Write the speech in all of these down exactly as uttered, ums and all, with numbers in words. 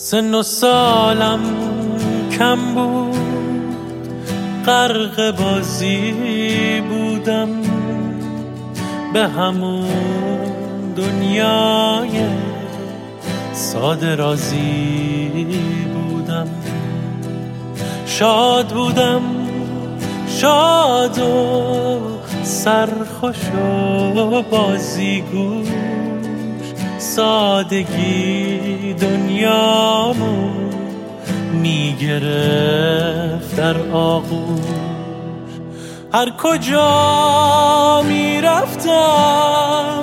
سن و سالم کم بود، غرق بازی بودم، به همون دنیای ساده رازی بودم. شاد بودم، شاد و سرخوش و بازیگوش، سادگی دنیامو میگرفت در آغوش. هر کجا میرفتم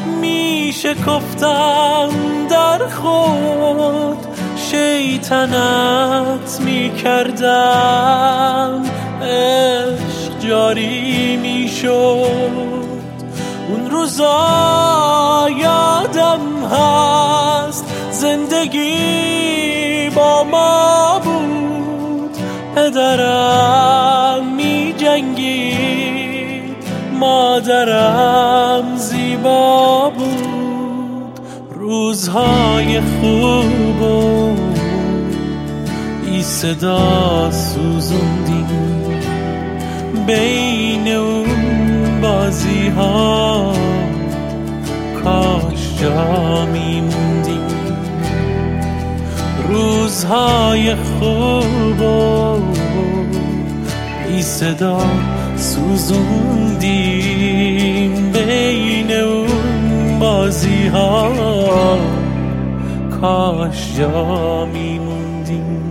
میشکفتم در خود، شیطنت میکردم، عشق جاری میشد. اون روزا یادم هست زندگی با ما بود، پدرم می جنگید، مادرم زیبا بود. روزهای خوب و بی صدا سوزوندیم، بین اون بازی ها کاش جا میموندیم. روزهای خوب و بی صدا سوزوندیم، بین اون بازی ها کاش جا میموندیم.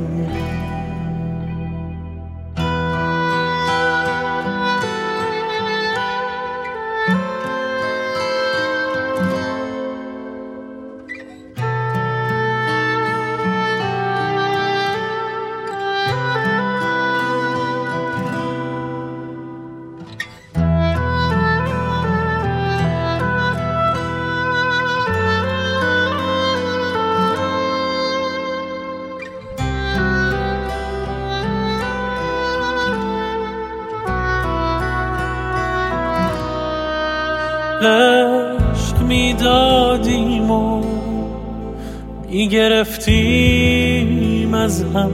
عشق میدادیم و میگرفتیم از هم،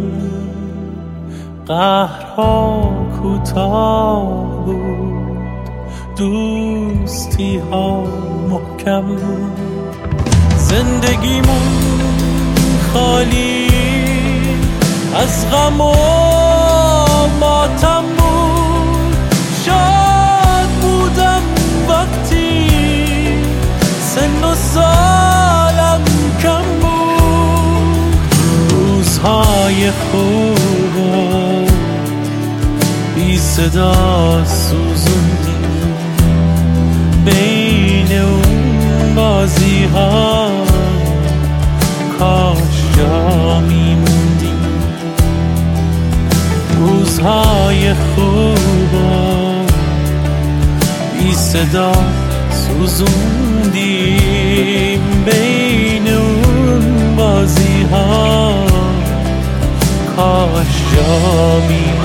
قهرها کوتاه بود، دوستی ها محکم. زندگیمون خالی از غم و ماتم بود، شاد بودم وقتی سن و سالم کم بود. روزهای خوب و بی صدا سوزوندیم، بین اون بازی ها کاش جا میموندیم. روزهای خوب و بی صدا سوزوندیم، بین اون بازی ها کاش جا میموندیم.